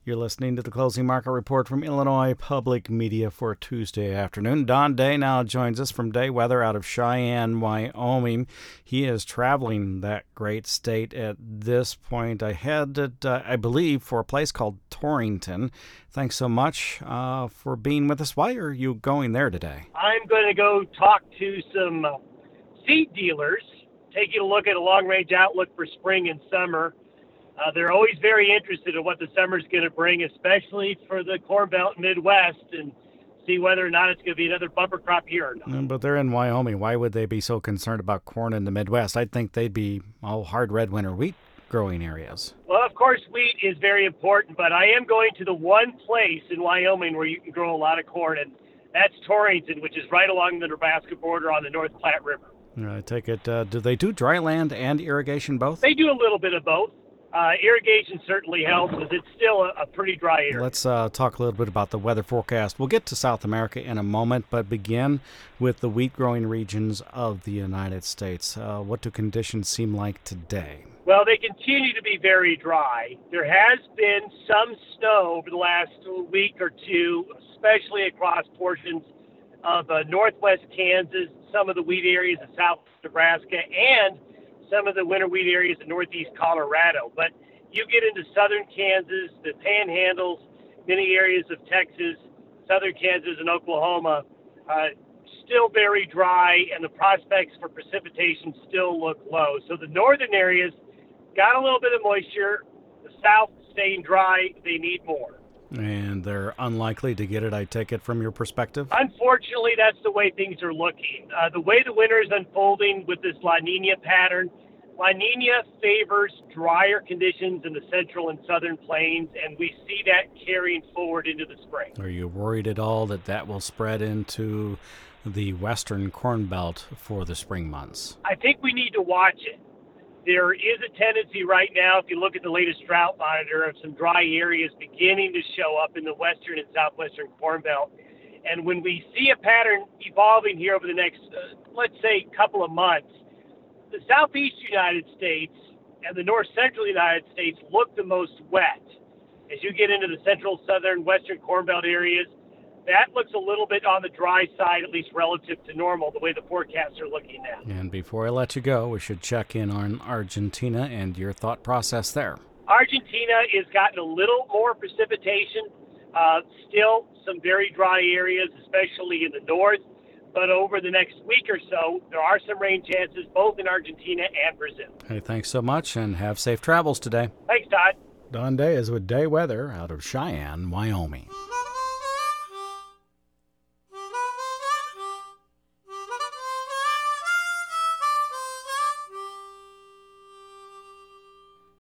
You're listening to the Closing Market Report from Illinois Public Media for Tuesday afternoon. Don Day now joins us from Day Weather out of Cheyenne, Wyoming. He is traveling that great state at this point. I headed, I believe, for a place called Torrington. Thanks so much for being with us. Why are you going there today? I'm going to go talk to some seed dealers, taking a look at a long-range outlook for spring and summer. They're always very interested in what the summer's going to bring, especially for the Corn Belt and Midwest, and see whether or not it's going to be another bumper crop year or not. But they're in Wyoming. Why would they be so concerned about corn in the Midwest? I'd think they'd be all hard red winter wheat growing areas. Well, of course, wheat is very important, but I am going to the one place in Wyoming where you can grow a lot of corn, and that's Torrington, which is right along the Nebraska border on the North Platte River. I take it, do they do dry land and irrigation both? They do a little bit of both. Irrigation certainly helps, as it's still a pretty dry area. Let's talk a little bit about the weather forecast. We'll get to South America in a moment, but begin with the wheat-growing regions of the United States. What do conditions seem like today? Well, they continue to be very dry. There has been some snow over the last week or two, especially across portions of northwest Kansas, some of the wheat areas of south Nebraska, and some of the winter wheat areas in northeast Colorado. But you get into southern Kansas, the panhandles, many areas of Texas, southern Kansas and Oklahoma, still very dry, and the prospects for precipitation still look low. So the northern areas got a little bit of moisture. The south staying dry, they need more. And they're unlikely to get it, I take it, from your perspective? Unfortunately, that's the way things are looking. The way the winter is unfolding with this La Nina pattern, La Nina favors drier conditions in the central and southern plains, and we see that carrying forward into the spring. Are you worried at all that that will spread into the western Corn Belt for the spring months? I think we need to watch it. There is a tendency right now, if you look at the latest drought monitor, of some dry areas beginning to show up in the western and southwestern Corn Belt. And when we see a pattern evolving here over the next, let's say, couple of months, the southeast United States and the north central United States look the most wet. As you get into the central, southern, western Corn Belt areas, that looks a little bit on the dry side, at least relative to normal, the way the forecasts are looking now. And before I let you go, we should check in on Argentina and your thought process there. Argentina has gotten a little more precipitation, still some very dry areas, especially in the north. But over the next week or so, there are some rain chances both in Argentina and Brazil. Hey, thanks so much, and have safe travels today. Thanks, Todd. Don Day is with Day Weather out of Cheyenne, Wyoming.